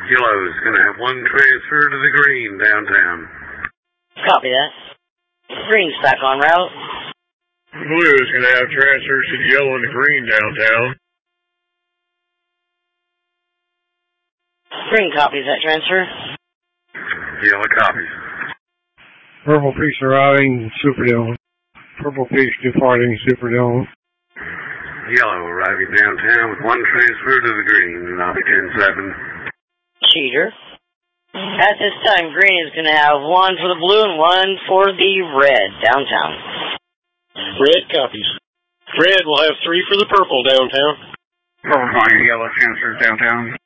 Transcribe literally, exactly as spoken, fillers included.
Yellow's going to have one transfer to the green downtown. Copy that. Green's back on route. Blue's going to have transfers to the yellow and the green downtown. Green copies that transfer. Yellow copies. Purple Peaks arriving, Superdome. Purple Peaks departing, Superdome. Yellow arriving downtown with one transfer to the green, and I'll be ten seven. Cheater. At this time, green is going to have one for the blue and one for the red downtown. Red copies. Red will have three for the purple downtown. Purple flying yellow transfers downtown.